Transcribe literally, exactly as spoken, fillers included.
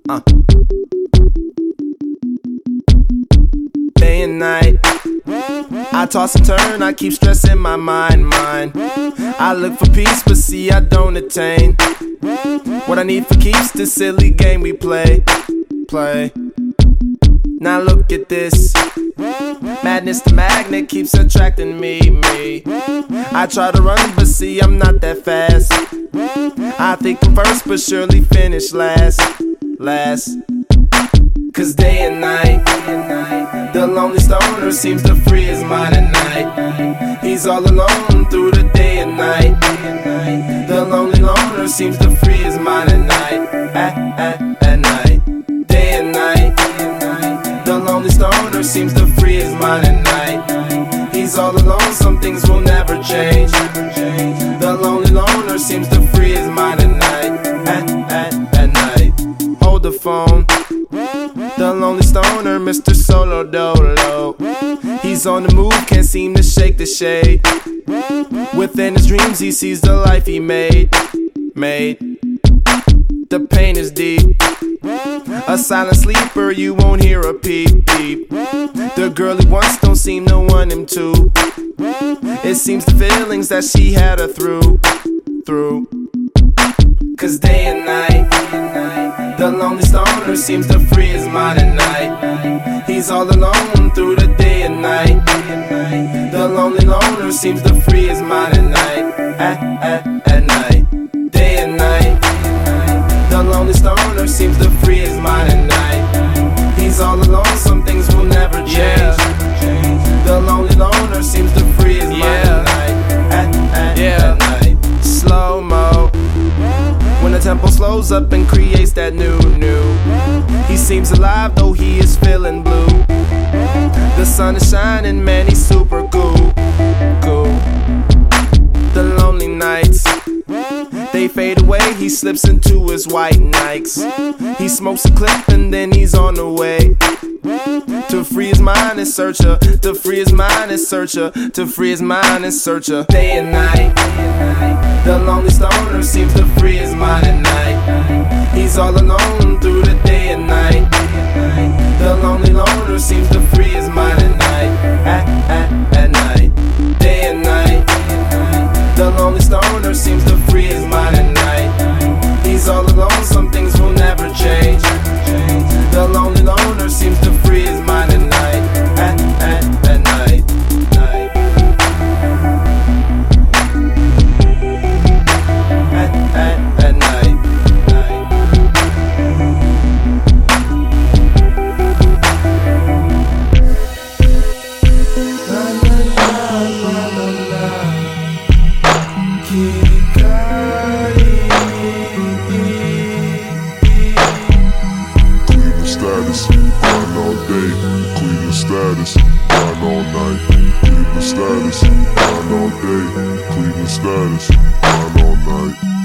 Uh. Day and night, I toss and turn, I keep stressing my mind, mind. I look for peace, but see I don't attain what I need for keeps this silly game we play, play. Now look at this, madness the magnet keeps attracting me, me. I try to run, but see I'm not that fast. I think I'm first, but surely finish last, last. Cause day and night, the lonely stoner seems to free his mind at night. He's all alone through the day and night. The lonely loner seems to free his mind at night, at, at, at night. Day and night, the lonely stoner seems to free his mind at night. He's all alone, some things will never change. The lonely loner seems to free his mind at night, at, at, at night. Hold the phone, the lonely stoner, Mister Solo Dolo. He's on the move, can't seem to shake the shade. Within his dreams he sees the life he made, made. The pain is deep, a silent sleeper, you won't hear a peep, peep. The girl he wants don't seem to want him to. It seems the feelings that she had her through, through. Cause day and night, the lonely stoner seems to free his mind at night. He's all alone through the day and night. The lonely loner seems to free his mind at night, at, at, at night. Day and night, the lonely stoner seems to free his mind at night. He's all alone, some things will never change. Yeah. The lonely loner seems to free his mind yeah. at night, at, at, yeah. at night. Slow-mo, when the tempo slows up and creates that new, new. He seems alive though he is feeling blue. The sun is shining, man, he's super cool, cool. The lonely nights, they fade away, he slips into his white Nikes. He smokes a clip and then he's on the way to free his mind and searcher, to free his mind and searcher, to free his mind and searcher. Day and night, the lonely stoner seems to free his mind at night. He's all alone through the day and night. The lonely loner seems to free his mind at night, at, at, at night. Day and night, the lonely stoner seems to free his mind at night. He's all alone, some things will never change. The lonely loner seems to free his mind at night, at, at, at night, night. At, at, at night, night. La la la la la la. Kid Cudi. Cleveland status, grind all day. Cleveland status, grind all night. Cleveland status, grind all day. Cleveland status, grind all night.